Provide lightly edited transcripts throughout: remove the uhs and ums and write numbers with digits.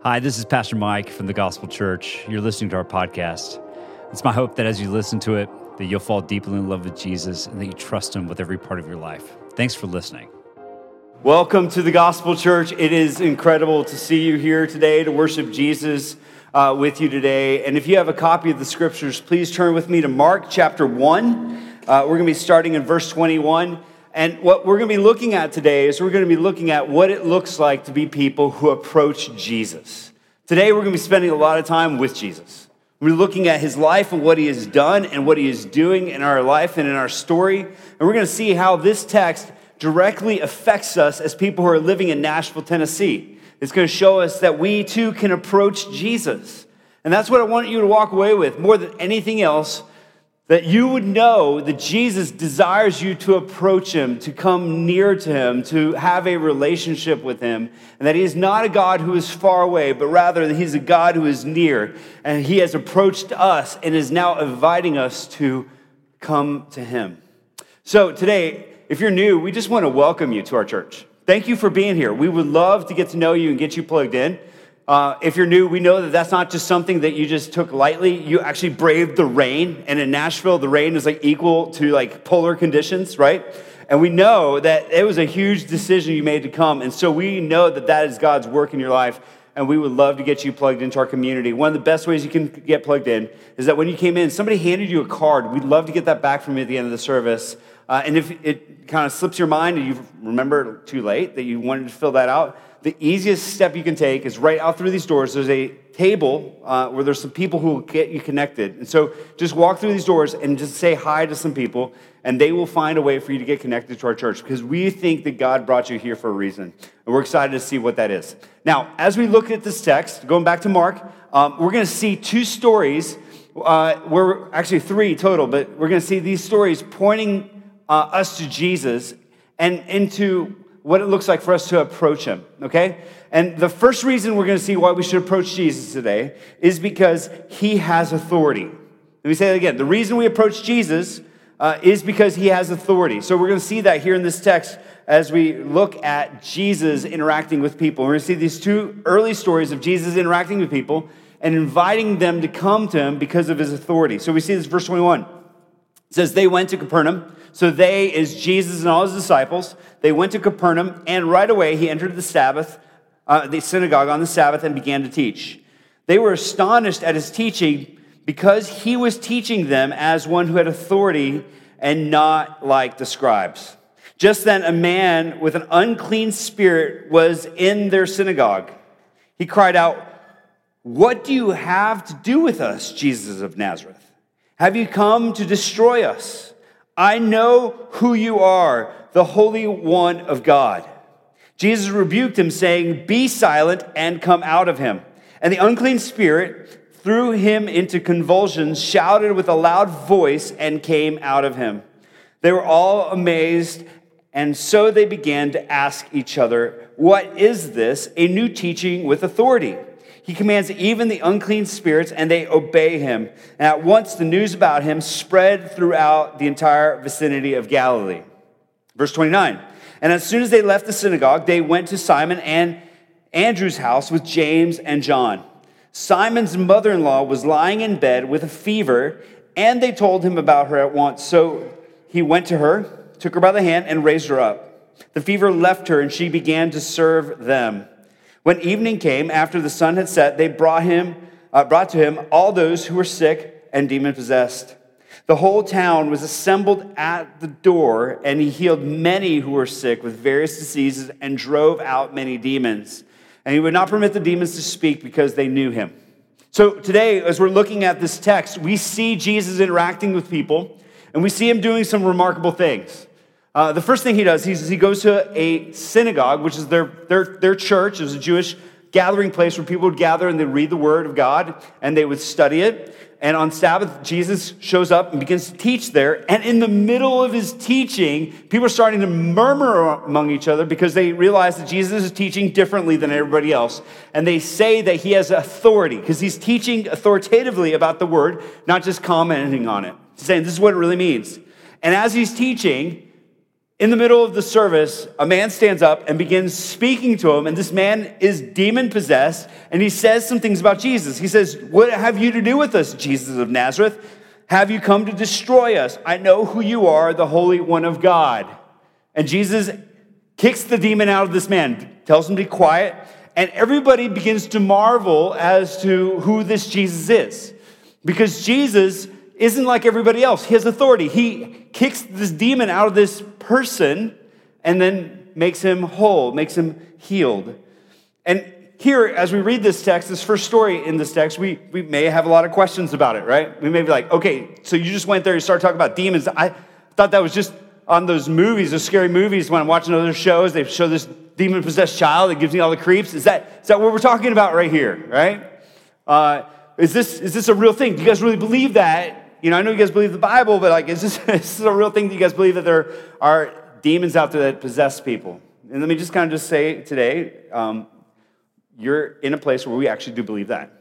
Hi, this is Pastor Mike from the Gospel Church. You're listening to our podcast. It's my hope that as you listen to it, that you'll fall deeply in love with Jesus and that you trust him with every part of your life. Thanks for listening. Welcome to the Gospel Church. It is incredible to see you here today to worship Jesus with you today. And if you have a copy of the scriptures, please turn with me to Mark chapter 1. We're going to be starting in verse 21. And what we're going to be looking at today is we're going to be looking at what it looks like to be people who approach Jesus. Today, we're going to be spending a lot of time with Jesus. We're looking at his life and what he has done and what he is doing in our life and in our story. And we're going to see how this text directly affects us as people who are living in Nashville, Tennessee. It's going to show us that we too can approach Jesus. And that's what I want you to walk away with more than anything else, that you would know that Jesus desires you to approach him, to come near to him, to have a relationship with him, and that he is not a God who is far away, but rather that he's a God who is near, and he has approached us and is now inviting us to come to him. So today, if you're new, we just want to welcome you to our church. Thank you for being here. We would love to get to know you and get you plugged in. If you're new, we know that that's not just something that you just took lightly. You actually braved the rain. And in Nashville, the rain is like equal to like polar conditions, right? And we know that it was a huge decision you made to come. And so we know that that is God's work in your life. And we would love to get you plugged into our community. One of the best ways you can get plugged in is that when you came in, somebody handed you a card. We'd love to get that back from you at the end of the service. And if it kind of slips your mind and you remember too late that you wanted to fill that out, the easiest step you can take is right out through these doors. There's a table where there's some people who will get you connected. And so just walk through these doors and just say hi to some people, and they will find a way for you to get connected to our church because we think that God brought you here for a reason. And we're excited to see what that is. Now, as we look at this text, going back to Mark, we're going to see two stories. We're actually three total, but we're going to see these stories pointing us to Jesus and into what it looks like for us to approach him, okay? And the first reason we're going to see why we should approach Jesus today is because he has authority. Let me say that again. The reason we approach Jesus is because he has authority. So we're going to see that here in this text as we look at Jesus interacting with people. We're going to see these two early stories of Jesus interacting with people and inviting them to come to him because of his authority. So we see this verse 21. It says, they went to Capernaum. So they is Jesus and all his disciples. They went to Capernaum, and right away he entered the synagogue on the Sabbath and began to teach. They were astonished at his teaching because he was teaching them as one who had authority and not like the scribes. Just then a man with an unclean spirit was in their synagogue. He cried out, "What do you have to do with us, Jesus of Nazareth? Have you come to destroy us? I know who you are, the Holy One of God." Jesus rebuked him, saying, "Be silent and come out of him." And the unclean spirit threw him into convulsions, shouted with a loud voice, and came out of him. They were all amazed, and so they began to ask each other, "What is this? A new teaching with authority. He commands even the unclean spirits, and they obey him." And at once the news about him spread throughout the entire vicinity of Galilee. Verse 29. And as soon as they left the synagogue, they went to Simon and Andrew's house with James and John. Simon's mother-in-law was lying in bed with a fever, and they told him about her at once. So he went to her, took her by the hand, and raised her up. The fever left her, and she began to serve them. When evening came, after the sun had set, they brought to him all those who were sick and demon-possessed. The whole town was assembled at the door, and he healed many who were sick with various diseases and drove out many demons. And he would not permit the demons to speak because they knew him. So today, as we're looking at this text, we see Jesus interacting with people, and we see him doing some remarkable things. The first thing he does, he goes to a synagogue, which is their church. It was a Jewish gathering place where people would gather and they'd read the word of God and they would study it. And on Sabbath, Jesus shows up and begins to teach there. And in the middle of his teaching, people are starting to murmur among each other because they realize that Jesus is teaching differently than everybody else. And they say that he has authority because he's teaching authoritatively about the word, not just commenting on it. He's saying this is what it really means. And as he's teaching, In the middle of the service, a man stands up and begins speaking to him, and this man is demon-possessed, and he says some things about Jesus. He says, "What have you to do with us, Jesus of Nazareth? Have you come to destroy us? I know who you are, the Holy One of God." And Jesus kicks the demon out of this man, tells him to be quiet, and everybody begins to marvel as to who this Jesus is. Because Jesus isn't like everybody else. He has authority. He kicks this demon out of this person and then makes him whole, makes him healed. And here, as we read this text, this first story in this text, we may have a lot of questions about it, right? We may be like, okay, so you just went there, you started talking about demons. I thought that was just on those movies, those scary movies. When I'm watching other shows, they show this demon-possessed child that gives me all the creeps. Is that what we're talking about right here, right? Is this a real thing? Do you guys really believe that? I know you guys believe the Bible, but like, is this a real thing? Do you guys believe that there are demons out there that possess people? And let me just kind of just say today, you're in a place where we actually do believe that.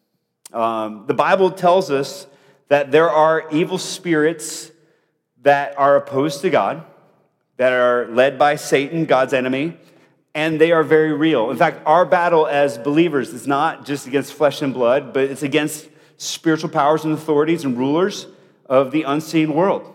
The Bible tells us that there are evil spirits that are opposed to God, that are led by Satan, God's enemy, and they are very real. In fact, our battle as believers is not just against flesh and blood, but it's against spiritual powers and authorities and rulers of the unseen world.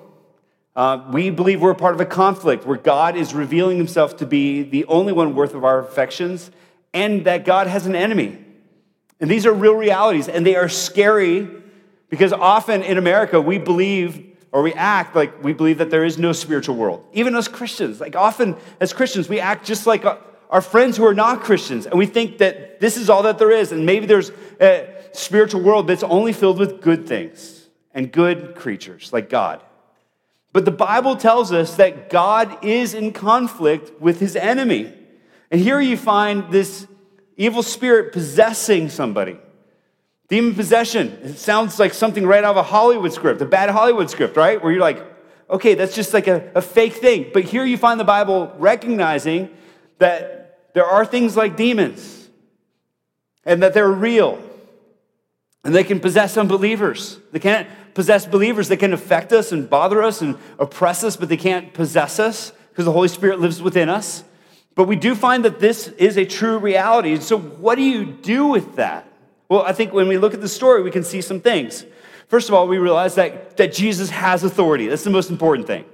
We believe we're a part of a conflict where God is revealing himself to be the only one worth of our affections, and that God has an enemy. And these are real realities, and they are scary because often in America we believe, or we act like we believe that there is no spiritual world. Even as Christians, like often as Christians, we act just like our friends who are not Christians, and we think that this is all that there is, and maybe there's a spiritual world that's only filled with good things and good creatures like God. But the Bible tells us that God is in conflict with his enemy. And here you find this evil spirit possessing somebody. Demon possession. It sounds like something right out of a Hollywood script, a bad Hollywood script, right? Where you're like, okay, that's just like a fake thing. But here you find the Bible recognizing that there are things like demons and that they're real. And they can possess unbelievers. They can't possess believers. They can affect us and bother us and oppress us, but they can't possess us because the Holy Spirit lives within us. But we do find that this is a true reality. And so what do you do with that? Well, I think when we look at the story, we can see some things. First of all, we realize that Jesus has authority. That's the most important thing.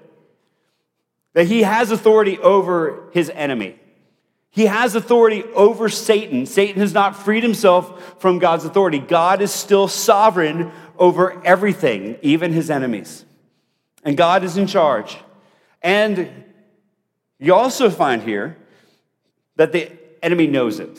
That he has authority over his enemy. He has authority over Satan. Satan has not freed himself from God's authority. God is still sovereign over everything, even his enemies. And God is in charge. And you also find here that the enemy knows it.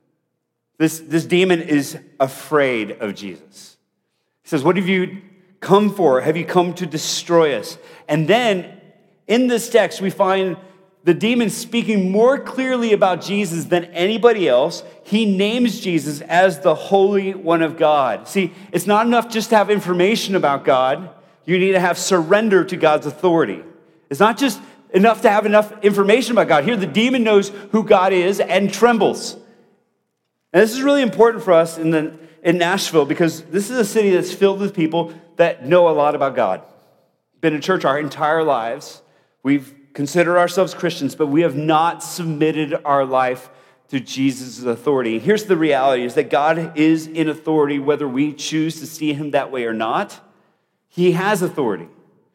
This demon is afraid of Jesus. He says, "What have you come for? Have you come to destroy us?" And then in this text, we find the demon speaking more clearly about Jesus than anybody else. He names Jesus as the Holy One of God. See, it's not enough just to have information about God. You need to have surrender to God's authority. It's not just enough to have enough information about God. Here, the demon knows who God is and trembles. And this is really important for us in Nashville because this is a city that's filled with people that know a lot about God. Been in church our entire lives. We've considered ourselves Christians, but we have not submitted our life to Jesus' authority. And here's the reality, is that God is in authority whether we choose to see him that way or not. He has authority.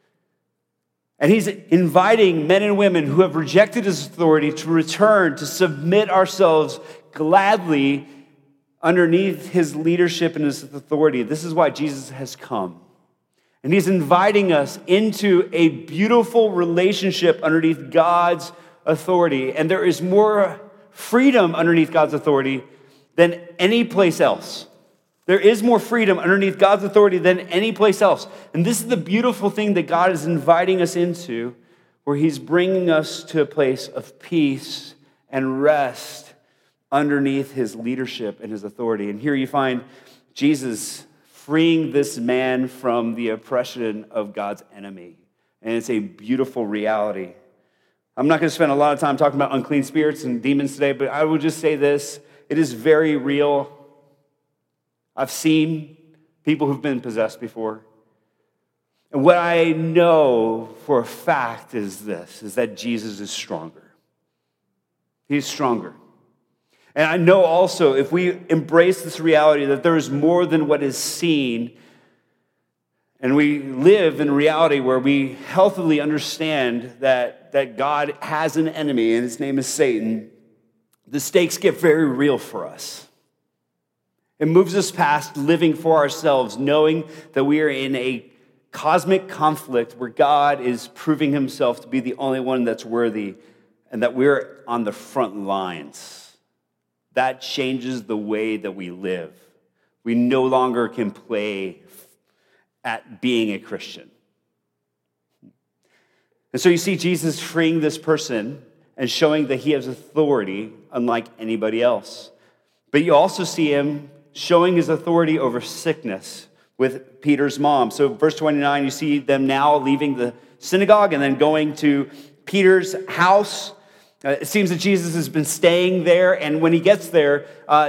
And he's inviting men and women who have rejected his authority to return, to submit ourselves gladly underneath his leadership and his authority. This is why Jesus has come. And he's inviting us into a beautiful relationship underneath God's authority. And there is more freedom underneath God's authority than any place else. There is more freedom underneath God's authority than any place else. And this is the beautiful thing that God is inviting us into, where he's bringing us to a place of peace and rest underneath his leadership and his authority. And here you find Jesus freeing this man from the oppression of God's enemy. And it's a beautiful reality. I'm not going to spend a lot of time talking about unclean spirits and demons today, but I will just say this. It is very real. I've seen people who've been possessed before. And what I know for a fact is this, is that Jesus is stronger. He's stronger. And I know also if we embrace this reality that there is more than what is seen, and we live in a reality where we healthily understand that God has an enemy and his name is Satan, the stakes get very real for us. It moves us past living for ourselves, knowing that we are in a cosmic conflict where God is proving himself to be the only one that's worthy and that we're on the front lines. That changes the way that we live. We no longer can play at being a Christian. And so you see Jesus freeing this person and showing that he has authority unlike anybody else. But you also see him showing his authority over sickness with Peter's mom. So verse 29, you see them now leaving the synagogue and then going to Peter's house. It seems that Jesus has been staying there, and when he gets there,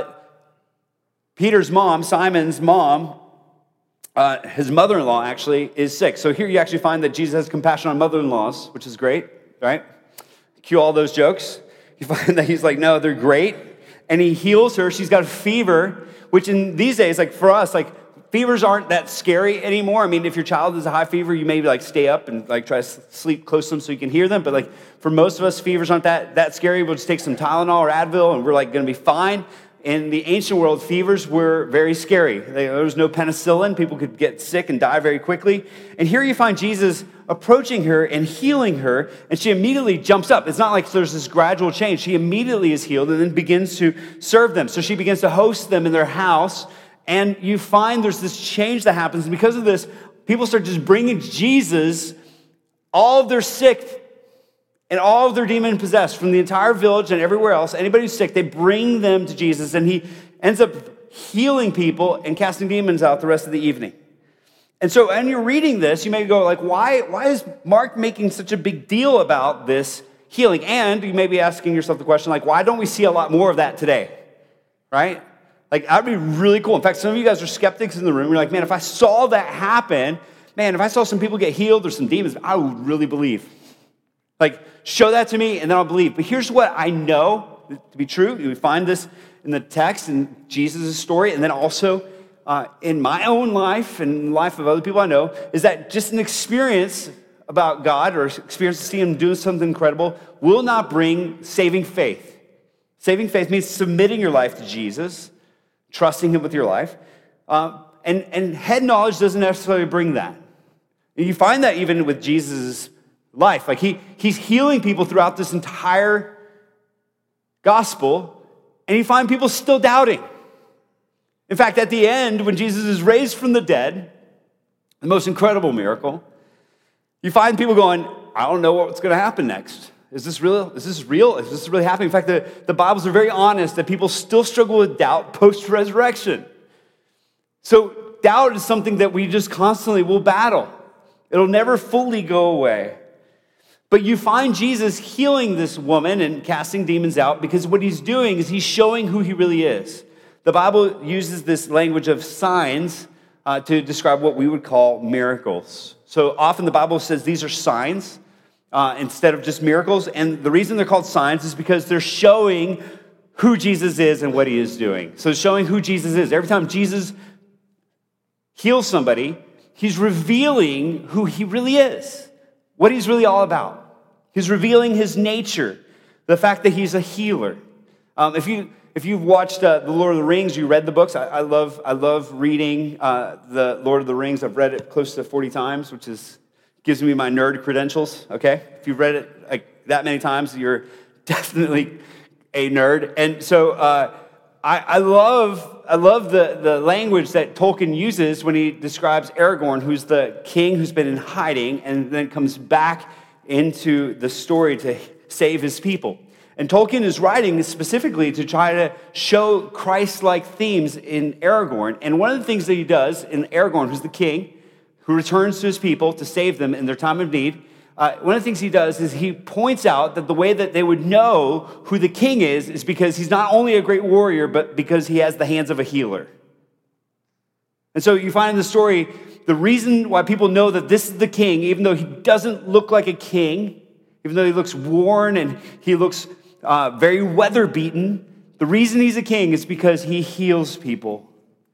Peter's mom, Simon's mom, his mother-in-law actually is sick. So here you actually find that Jesus has compassion on mother-in-laws, which is great, right? Cue all those jokes. You find that he's like, no, they're great. And he heals her. She's got a fever, which in these days, like for us, like fevers aren't that scary anymore. I mean, if your child has a high fever, you maybe like stay up and like try to sleep close to them so you can hear them. But like for most of us, fevers aren't that scary. We'll just take some Tylenol or Advil and we're like going to be fine. In the ancient world, fevers were very scary. There was no penicillin. People could get sick and die very quickly. And here you find Jesus approaching her and healing her, and she immediately jumps up. It's not like there's this gradual change. She immediately is healed and then begins to serve them. So she begins to host them in their house, and you find there's this change that happens. And because of this, people start just bringing Jesus all of their sick and all of their demon-possessed from the entire village and everywhere else. Anybody who's sick, they bring them to Jesus, and he ends up healing people and casting demons out the rest of the evening. And so, when you're reading this, you may go like, why is Mark making such a big deal about this healing? And you may be asking yourself the question, like, why don't we see a lot more of that today? Right? Like, that would be really cool. In fact, some of you guys are skeptics in the room. You're like, man, if I saw that happen, man, if I saw some people get healed or some demons, I would really believe. Like, show that to me, and then I'll believe. But here's what I know to be true. We find this in the text, in Jesus' story, and then also in my own life and the life of other people I know, is that just an experience about God or experience to see him doing something incredible will not bring saving faith. Saving faith means submitting your life to Jesus, trusting him with your life. And head knowledge doesn't necessarily bring that. And you find that even with Jesus' life. Like he's healing people throughout this entire gospel, and you find people still doubting. In fact, at the end, when Jesus is raised from the dead, the most incredible miracle, you find people going, I don't know what's going to happen next. Is this real? Is this real? Is this really happening? In fact, the Bibles are very honest that people still struggle with doubt post-resurrection. So doubt is something that we just constantly will battle. It'll never fully go away. But you find Jesus healing this woman and casting demons out because what he's doing is he's showing who he really is. The Bible uses this language of signs to describe what we would call miracles. So often the Bible says these are signs instead of just miracles. And the reason they're called signs is because they're showing who Jesus is and what he is doing. So showing who Jesus is. Every time Jesus heals somebody, he's revealing who he really is, what he's really all about. He's revealing his nature, the fact that he's a healer. If you've watched The Lord of the Rings, you read the books. I love reading The Lord of the Rings. I've read it close to 40 times, which gives me my nerd credentials. Okay, if you've read it like that many times, you're definitely a nerd. And so I love the language that Tolkien uses when he describes Aragorn, who's the king who's been in hiding and then comes back into the story to save his people. And Tolkien is writing specifically to try to show Christ-like themes in Aragorn. And one of the things that he does in Aragorn, who's the king, who returns to his people to save them in their time of need, one of the things he does is he points out that the way that they would know who the king is because he's not only a great warrior, but because he has the hands of a healer. And so you find in the story, the reason why people know that this is the king, even though he doesn't look like a king, even though he looks worn and he looks very weather-beaten, the reason he's a king is because he heals people.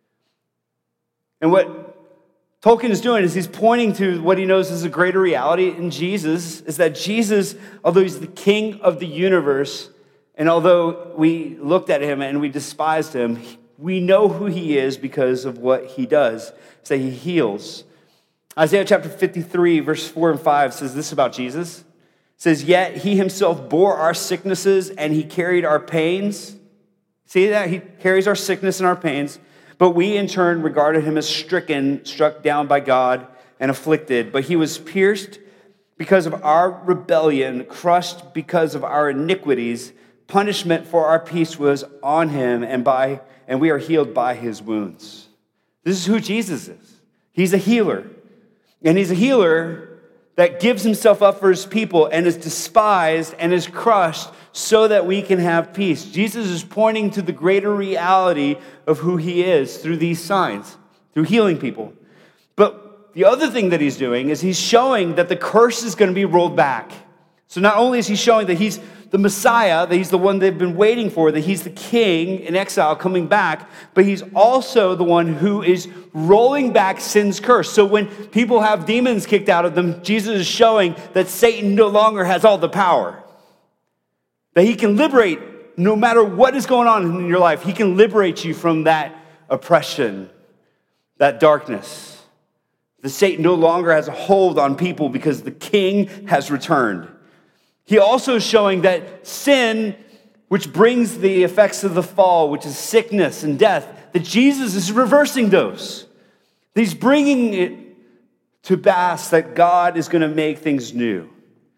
And what Tolkien is doing is he's pointing to what he knows is a greater reality in Jesus, is that Jesus, although he's the king of the universe, and although we looked at him and we despised him, we know who he is because of what he does. It's that he heals. Isaiah chapter 53, verse 4 and 5 says this about Jesus. It says, yet he himself bore our sicknesses and he carried our pains. See that? He carries our sickness and our pains. But we in turn regarded him as stricken, struck down by God, and afflicted. But he was pierced because of our rebellion, crushed because of our iniquities. Punishment for our peace was on him, and we are healed by his wounds. This is who Jesus is. He's a healer. And he's a healer that gives himself up for his people and is despised and is crushed so that we can have peace. Jesus is pointing to the greater reality of who he is through these signs, through healing people. But the other thing that he's doing is he's showing that the curse is going to be rolled back. So not only is he showing that he's the Messiah, that he's the one they've been waiting for, that he's the king in exile coming back, but he's also the one who is rolling back sin's curse. So when people have demons kicked out of them, Jesus is showing that Satan no longer has all the power. That he can liberate, no matter what is going on in your life, he can liberate you from that oppression, that darkness. That Satan no longer has a hold on people because the king has returned. He also is showing that sin, which brings the effects of the fall, which is sickness and death, that Jesus is reversing those. He's bringing it to pass that God is going to make things new.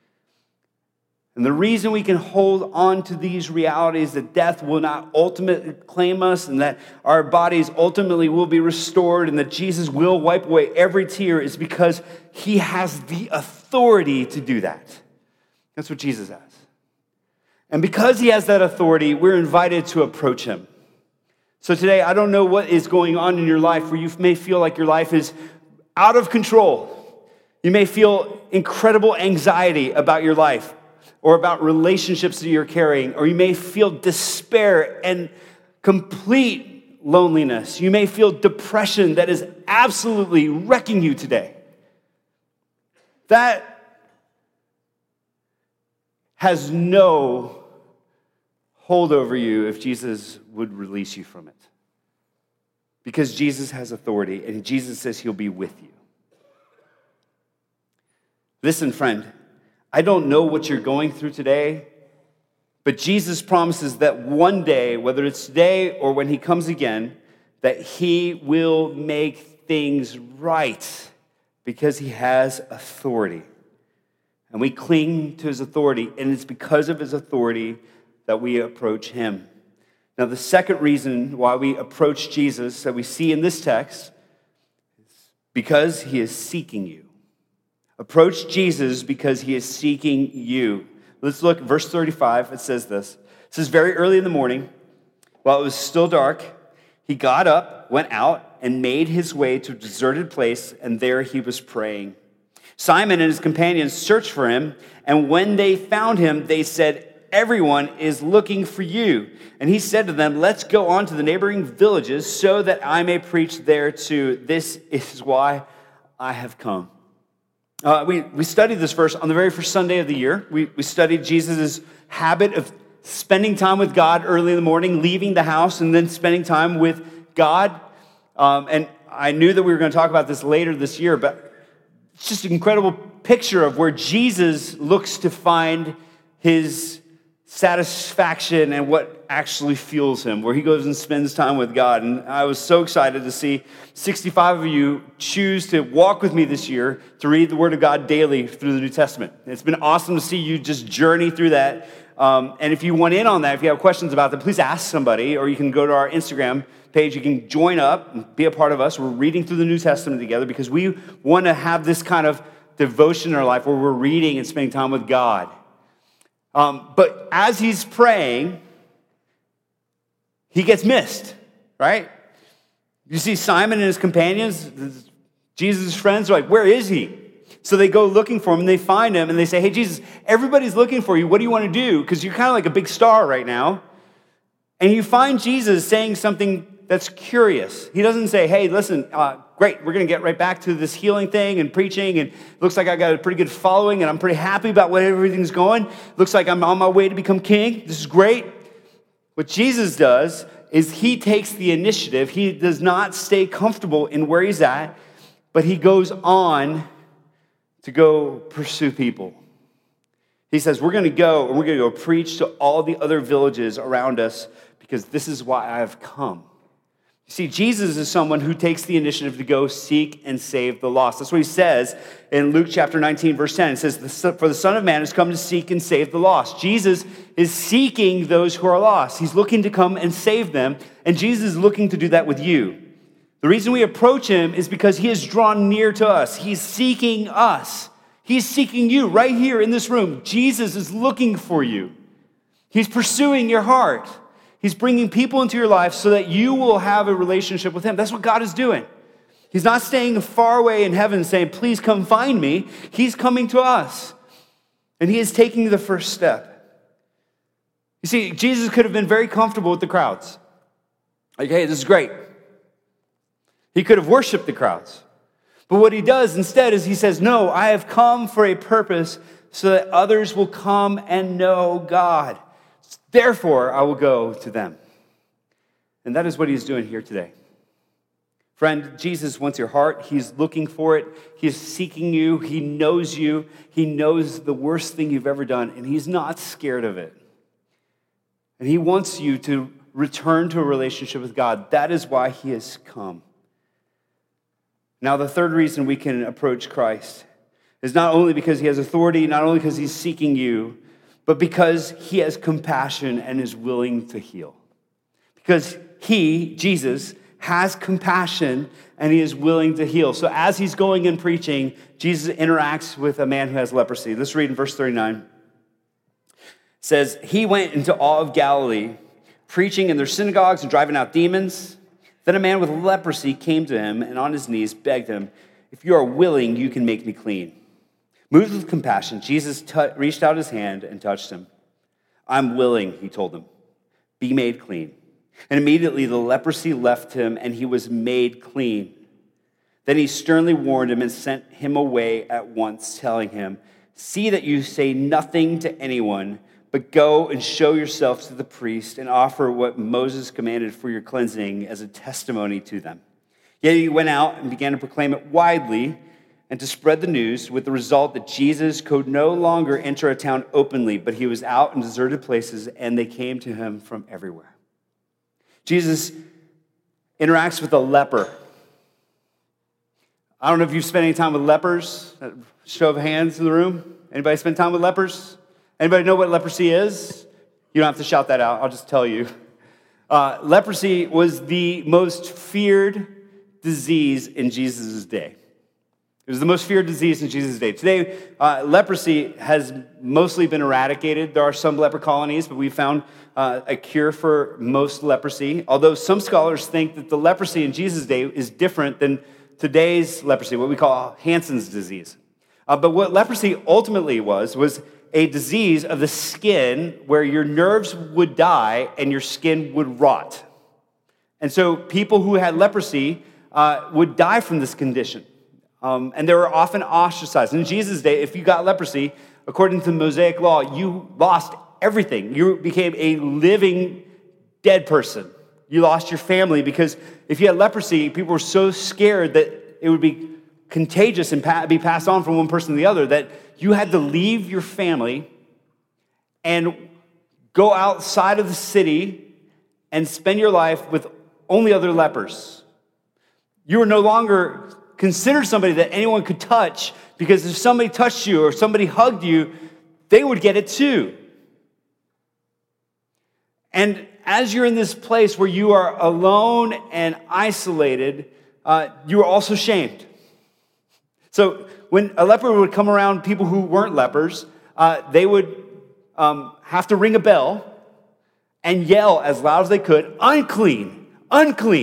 And the reason we can hold on to these realities that death will not ultimately claim us and that our bodies ultimately will be restored and that Jesus will wipe away every tear is because he has the authority to do that. That's what Jesus has. And because he has that authority, we're invited to approach him. So today, I don't know what is going on in your life where you may feel like your life is out of control. You may feel incredible anxiety about your life or about relationships that you're carrying, or you may feel despair and complete loneliness. You may feel depression that is absolutely wrecking you today. That has no hold over you if Jesus would release you from it. Because Jesus has authority, and Jesus says he'll be with you. Listen, friend, I don't know what you're going through today, but Jesus promises that one day, whether it's today or when he comes again, that he will make things right because he has authority. And we cling to his authority, and it's because of his authority that we approach him. Now, the second reason why we approach Jesus that we see in this text is because he is seeking you. Approach Jesus because he is seeking you. Let's look, verse 35, it says this. It says, very early in the morning, while it was still dark, he got up, went out, and made his way to a deserted place, and there he was praying. Simon and his companions searched for him, and when they found him, they said, everyone is looking for you. And he said to them, let's go on to the neighboring villages so that I may preach there too. This is why I have come. We studied this verse on the very first Sunday of the year. We studied Jesus' habit of spending time with God early in the morning, leaving the house, and then spending time with God. And I knew that we were going to talk about this later this year, but it's just an incredible picture of where Jesus looks to find his satisfaction and what actually fuels him, where he goes and spends time with God. And I was so excited to see 65 of you choose to walk with me this year to read the Word of God daily through the New Testament. It's been awesome to see you just journey through that. And if you want in on that, if you have questions about that, please ask somebody, or you can go to our Instagram page. You can join up and be a part of us. We're reading through the New Testament together because we want to have this kind of devotion in our life where we're reading and spending time with God. But as he's praying, he gets missed, right? You see Simon and his companions, Jesus' friends, are like, where is he? So they go looking for him, and they find him, and they say, hey, Jesus, everybody's looking for you. What do you want to do? Because you're kind of like a big star right now. And you find Jesus saying something that's curious. He doesn't say, hey, listen, great, we're going to get right back to this healing thing and preaching, and it looks like I got a pretty good following, and I'm pretty happy about where everything's going. Looks like I'm on my way to become king. This is great. What Jesus does is he takes the initiative. He does not stay comfortable in where he's at, but he goes on to go pursue people. He says, we're going to go, and we're going to go preach to all the other villages around us, because this is why I've come. You see, Jesus is someone who takes the initiative to go seek and save the lost. That's what he says in Luke chapter 19, verse 10. It says, for the Son of Man has come to seek and save the lost. Jesus is seeking those who are lost. He's looking to come and save them, and Jesus is looking to do that with you. The reason we approach him is because he has drawn near to us. He's seeking us. He's seeking you right here in this room. Jesus is looking for you. He's pursuing your heart. He's bringing people into your life so that you will have a relationship with him. That's what God is doing. He's not staying far away in heaven saying, please come find me. He's coming to us. And he is taking the first step. You see, Jesus could have been very comfortable with the crowds. Like, hey, this is great. He could have worshiped the crowds. But what he does instead is he says, no, I have come for a purpose so that others will come and know God. Therefore, I will go to them. And that is what he's doing here today. Friend, Jesus wants your heart. He's looking for it. He's seeking you. He knows you. He knows the worst thing you've ever done, and he's not scared of it. And he wants you to return to a relationship with God. That is why he has come. Now, the third reason we can approach Christ is not only because he has authority, not only because he's seeking you, but because he has compassion and is willing to heal. Because he, Jesus, has compassion and he is willing to heal. So as he's going and preaching, Jesus interacts with a man who has leprosy. Let's read in verse 39. It says, he went into all of Galilee, preaching in their synagogues and driving out demons. Then a man with leprosy came to him and on his knees begged him, if you are willing, you can make me clean. Moved with compassion, Jesus reached out his hand and touched him. I'm willing, he told him. Be made clean. And immediately the leprosy left him and he was made clean. Then he sternly warned him and sent him away at once, telling him, see that you say nothing to anyone, but go and show yourself to the priest and offer what Moses commanded for your cleansing as a testimony to them. Yet he went out and began to proclaim it widely and to spread the news, with the result that Jesus could no longer enter a town openly, but he was out in deserted places, and they came to him from everywhere. Jesus interacts with a leper. I don't know if you've spent any time with lepers. Show of hands in the room. Anybody spend time with lepers? Anybody know what leprosy is? You don't have to shout that out. I'll just tell you. Leprosy was the most feared disease in Jesus' day. It was the most feared disease in Jesus' day. Today, leprosy has mostly been eradicated. There are some leper colonies, but we found a cure for most leprosy. Although some scholars think that the leprosy in Jesus' day is different than today's leprosy, what we call Hansen's disease. But what leprosy ultimately was a disease of the skin where your nerves would die and your skin would rot. And so people who had leprosy would die from this condition. And they were often ostracized. In Jesus' day, if you got leprosy, according to the Mosaic law, you lost everything. You became a living dead person. You lost your family because if you had leprosy, people were so scared that it would be contagious and be passed on from one person to the other that you had to leave your family and go outside of the city and spend your life with only other lepers. You were no longer considered somebody that anyone could touch, because if somebody touched you or somebody hugged you, they would get it too. And as you're in this place where you are alone and isolated, you are also shamed. So when a leper would come around people who weren't lepers, they would have to ring a bell and yell as loud as they could, unclean, unclean,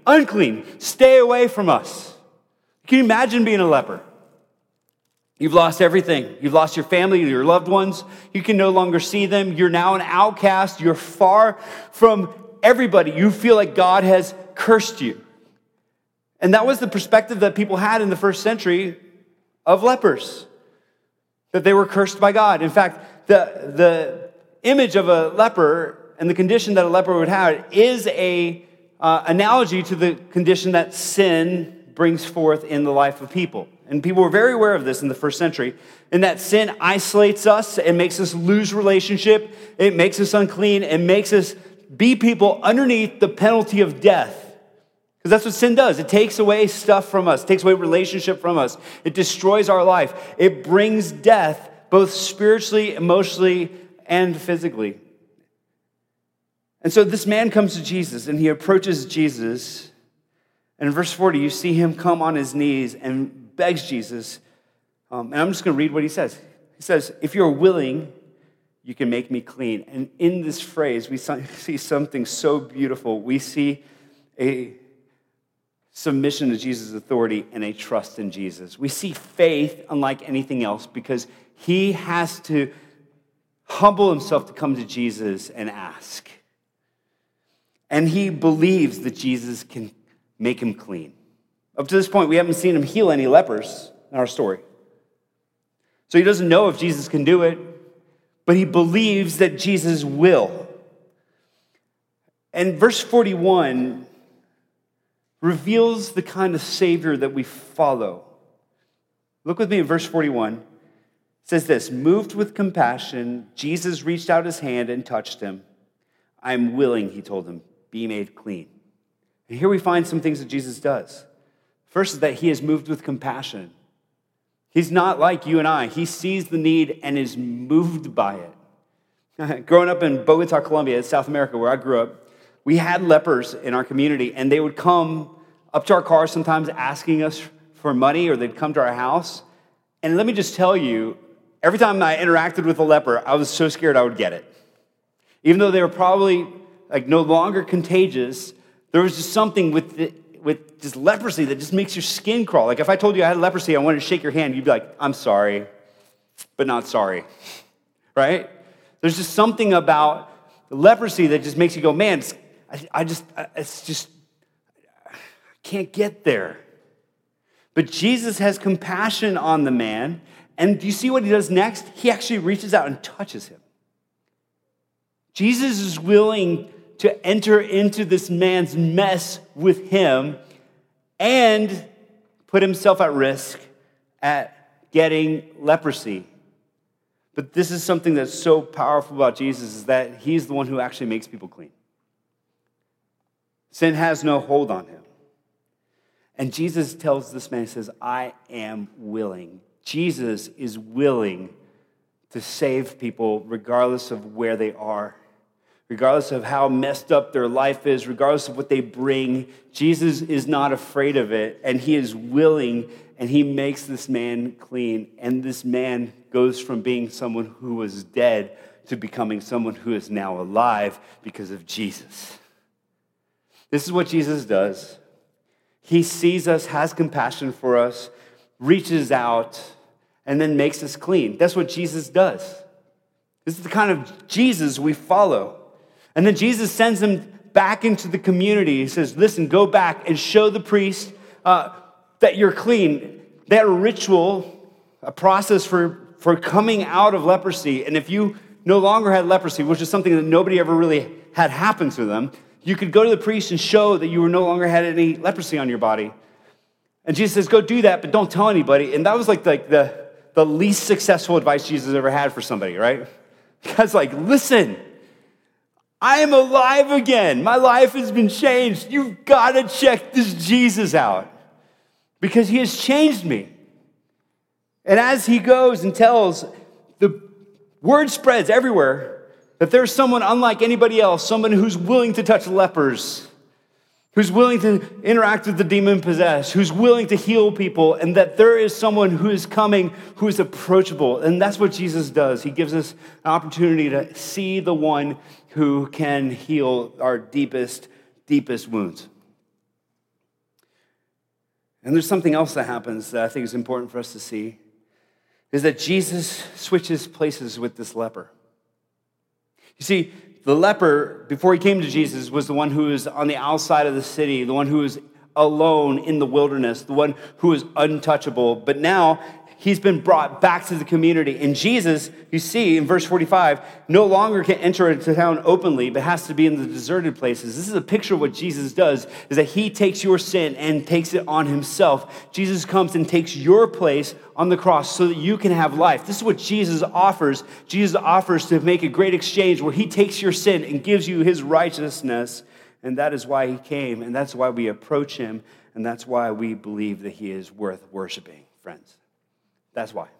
unclean. Stay away from us. Can you imagine being a leper? You've lost everything. You've lost your family, your loved ones. You can no longer see them. You're now an outcast. You're far from everybody. You feel like God has cursed you. And that was the perspective that people had in the first century of lepers, that they were cursed by God. In fact, the image of a leper and the condition that a leper would have is a analogy to the condition that sin brings forth in the life of people. And people were very aware of this in the first century, in that sin isolates us, it makes us lose relationship, it makes us unclean, it makes us be people underneath the penalty of death. Because that's what sin does. It takes away stuff from us, it takes away relationship from us, it destroys our life, it brings death both spiritually, emotionally, and physically. And so this man comes to Jesus, and he approaches Jesus, and in verse 40, you see him come on his knees and begs Jesus, and I'm just going to read what he says. He says, if you're willing, you can make me clean. And in this phrase, we see something so beautiful. We see a submission to Jesus' authority and a trust in Jesus. We see faith unlike anything else because he has to humble himself to come to Jesus and ask. And he believes that Jesus can make him clean. Up to this point, we haven't seen him heal any lepers in our story. So he doesn't know if Jesus can do it, but he believes that Jesus will. And verse 41 reveals the kind of Savior that we follow. Look with me at verse 41. It says this, moved with compassion, Jesus reached out his hand and touched him. I'm willing, he told him, be made clean. And here we find some things that Jesus does. First is that he is moved with compassion. He's not like you and I. He sees the need and is moved by it. Growing up in Bogota, Colombia, South America, where I grew up, we had lepers in our community, and they would come up to our cars sometimes asking us for money, or they'd come to our house. And let me just tell you, every time I interacted with a leper, I was so scared I would get it. Even though they were probably no longer contagious, there was just something with just leprosy that just makes your skin crawl. Like if I told you I had leprosy, I wanted to shake your hand, you'd be like, I'm sorry, but not sorry, right? There's just something about leprosy that just makes you go, man, I can't get there. But Jesus has compassion on the man, and do you see what he does next? He actually reaches out and touches him. Jesus is willing to enter into this man's mess with him and put himself at risk at getting leprosy. But this is something that's so powerful about Jesus, is that he's the one who actually makes people clean. Sin has no hold on him. And Jesus tells this man, he says, I am willing. Jesus is willing to save people regardless of where they are, regardless of how messed up their life is, regardless of what they bring. Jesus is not afraid of it, and he is willing, and he makes this man clean. And this man goes from being someone who was dead to becoming someone who is now alive because of Jesus. This is what Jesus does. He sees us, has compassion for us, reaches out, and then makes us clean. That's what Jesus does. This is the kind of Jesus we follow. And then Jesus sends them back into the community. He says, listen, go back and show the priest that you're clean. They had a ritual, a process for coming out of leprosy. And if you no longer had leprosy, which is something that nobody ever really had happen to them, you could go to the priest and show that you no longer had any leprosy on your body. And Jesus says, go do that, but don't tell anybody. And that was like the least successful advice Jesus ever had for somebody, right? God's like, listen, I am alive again. My life has been changed. You've got to check this Jesus out because he has changed me. And as he goes and tells, the word spreads everywhere that there's someone unlike anybody else, someone who's willing to touch lepers, who's willing to interact with the demon-possessed, who's willing to heal people, and that there is someone who is coming who is approachable. And that's what Jesus does. He gives us an opportunity to see the one who can heal our deepest wounds. And there's something else that happens that I think is important for us to see, is that Jesus switches places with this leper. You see, the leper, before he came to Jesus, was the one who was on the outside of the city, the one who was alone in the wilderness, the one who was untouchable. But now he's been brought back to the community. And Jesus, you see in verse 45, no longer can enter into town openly, but has to be in the deserted places. This is a picture of what Jesus does, is that he takes your sin and takes it on himself. Jesus comes and takes your place on the cross so that you can have life. This is what Jesus offers. Jesus offers to make a great exchange where he takes your sin and gives you his righteousness. And that is why he came, and that's why we approach him, and that's why we believe that he is worth worshiping, friends. That's why.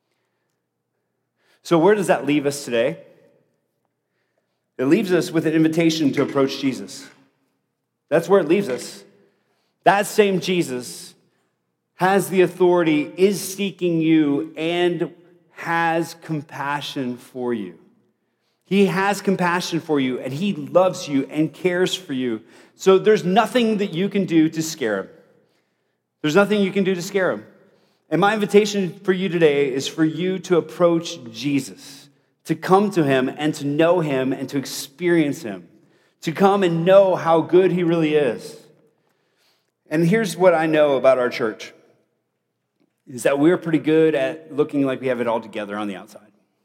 So where does that leave us today? It leaves us with an invitation to approach Jesus. That's where it leaves us. That same Jesus has the authority, is seeking you, and has compassion for you. He has compassion for you, and he loves you and cares for you. So there's nothing that you can do to scare him. There's nothing you can do to scare him. And my invitation for you today is for you to approach Jesus, to come to him and to know him and to experience him, to come and know how good he really is. And here's what I know about our church, is that we're pretty good at looking like we have it all together on the outside.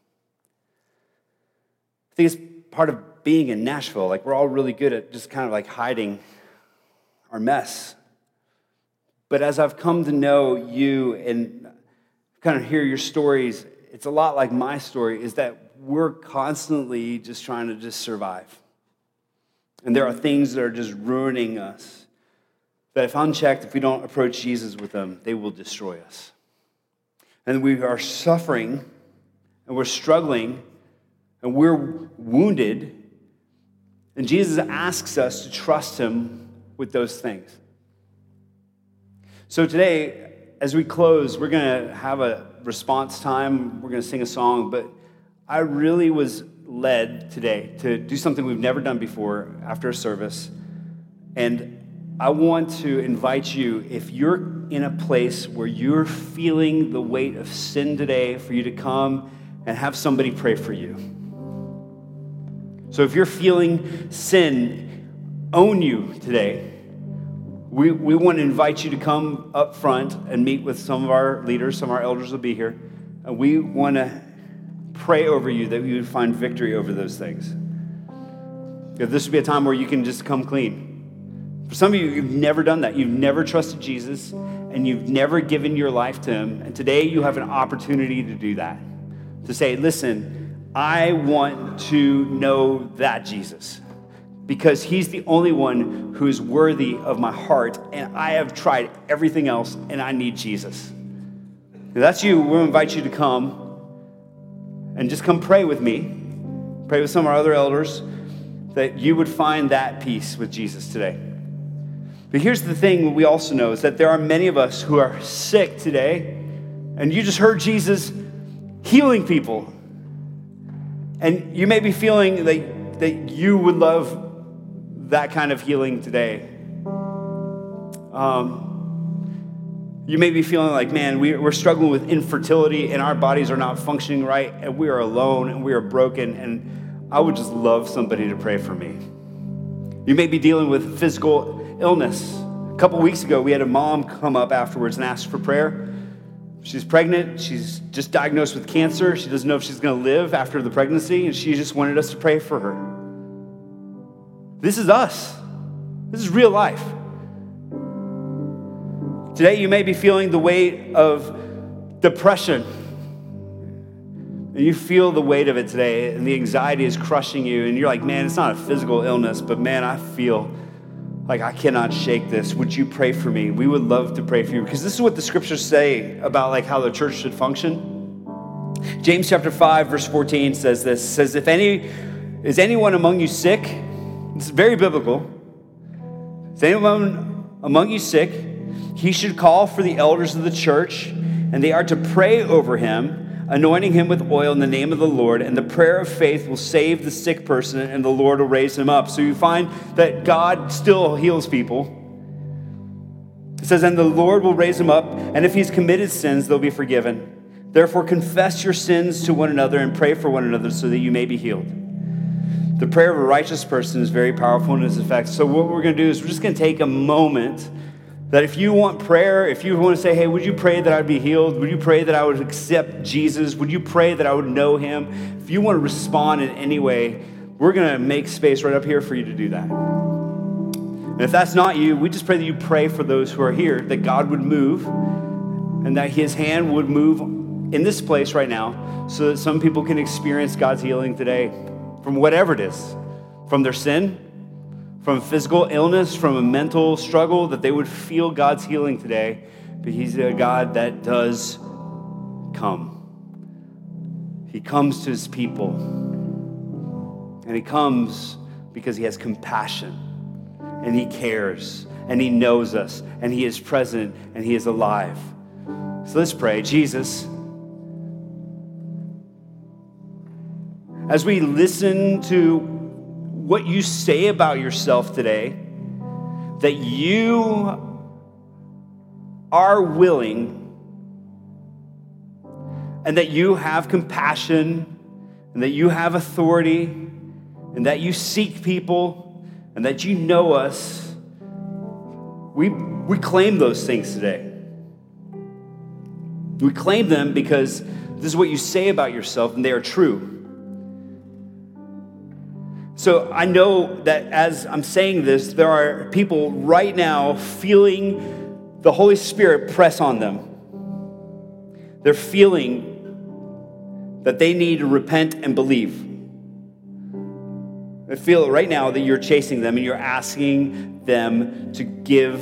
I think it's part of being in Nashville. Like, we're all really good at just kind of like hiding our mess. But as I've come to know you and kind of hear your stories, it's a lot like my story, is that we're constantly just trying to just survive. And there are things that are just ruining us, that if unchecked, if we don't approach Jesus with them, they will destroy us. And we are suffering, and we're struggling, and we're wounded, and Jesus asks us to trust him with those things. So today, as we close, we're going to have a response time. We're going to sing a song, but I really was led today to do something we've never done before after a service. And I want to invite you, if you're in a place where you're feeling the weight of sin today, for you to come and have somebody pray for you. So if you're feeling sin own you today, we want to invite you to come up front and meet with some of our leaders. Some of our elders will be here. And we want to pray over you that you would find victory over those things. If this would be a time where you can just come clean. For some of you, you've never done that. You've never trusted Jesus, and you've never given your life to him. And today you have an opportunity to do that. To say, listen, I want to know that Jesus, because he's the only one who is worthy of my heart, and I have tried everything else, and I need Jesus. If that's you, we'll invite you to come and just come pray with me. Pray with some of our other elders that you would find that peace with Jesus today. But here's the thing we also know, is that there are many of us who are sick today, and you just heard Jesus healing people. And you may be feeling that you would love that kind of healing today. You may be feeling like, man, we're struggling with infertility and our bodies are not functioning right, and we are alone and we are broken, and I would just love somebody to pray for me. You may be dealing with physical illness. A couple weeks ago, we had a mom come up afterwards and ask for prayer. She's pregnant. She's just diagnosed with cancer. She doesn't know if she's going to live after the pregnancy, and she just wanted us to pray for her. This is us. This is real life. Today, you may be feeling the weight of depression. And you feel the weight of it today, and the anxiety is crushing you, and you're like, man, it's not a physical illness, but man, I feel like I cannot shake this. Would you pray for me? We would love to pray for you, because this is what the scriptures say about like how the church should function. James chapter 5, verse 14 says this. It says, is anyone among you sick? It's very biblical. Is anyone among you sick? He should call for the elders of the church, and they are to pray over him, anointing him with oil in the name of the Lord, and the prayer of faith will save the sick person, and the Lord will raise him up. So you find that God still heals people. It says, and the Lord will raise him up, and if he's committed sins, they'll be forgiven. Therefore, confess your sins to one another and pray for one another so that you may be healed. The prayer of a righteous person is very powerful in its effects. So what we're going to do is we're just going to take a moment that if you want prayer, if you want to say, hey, would you pray that I'd be healed? Would you pray that I would accept Jesus? Would you pray that I would know him? If you want to respond in any way, we're going to make space right up here for you to do that. And if that's not you, we just pray that you pray for those who are here, that God would move and that his hand would move in this place right now so that some people can experience God's healing today from whatever it is, from their sin, from physical illness, from a mental struggle, that they would feel God's healing today. But he's a God that does come. He comes to his people. And he comes because he has compassion. And he cares. And he knows us. And he is present. And he is alive. So let's pray. Jesus, as we listen to what you say about yourself today, that you are willing and that you have compassion and that you have authority and that you seek people and that you know us, we claim those things today. We claim them because this is what you say about yourself and they are true. So I know that as I'm saying this, there are people right now feeling the Holy Spirit press on them. They're feeling that they need to repent and believe. I feel right now that you're chasing them and you're asking them to give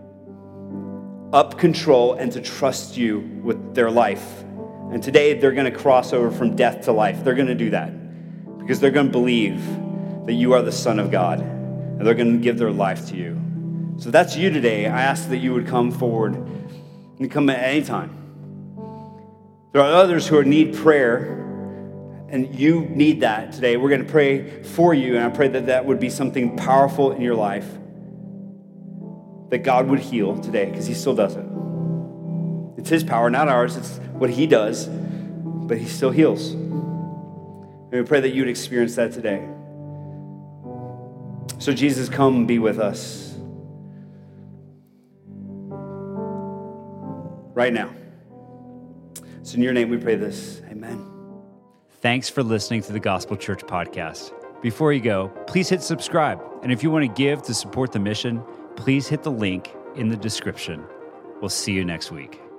up control and to trust you with their life. And today they're going to cross over from death to life. They're going to do that because they're going to believe that you are the Son of God, and they're going to give their life to you. So if that's you today, I ask that you would come forward and come at any time. There are others who need prayer, and you need that today. We're going to pray for you, and I pray that that would be something powerful in your life, that God would heal today, because he still does it. It's his power, not ours. It's what he does, but he still heals. And we pray that you would experience that today. So Jesus, come be with us right now. So in your name we pray this. Amen. Thanks for listening to the Gospel Church podcast. Before you go, please hit subscribe. And if you want to give to support the mission, please hit the link in the description. We'll see you next week.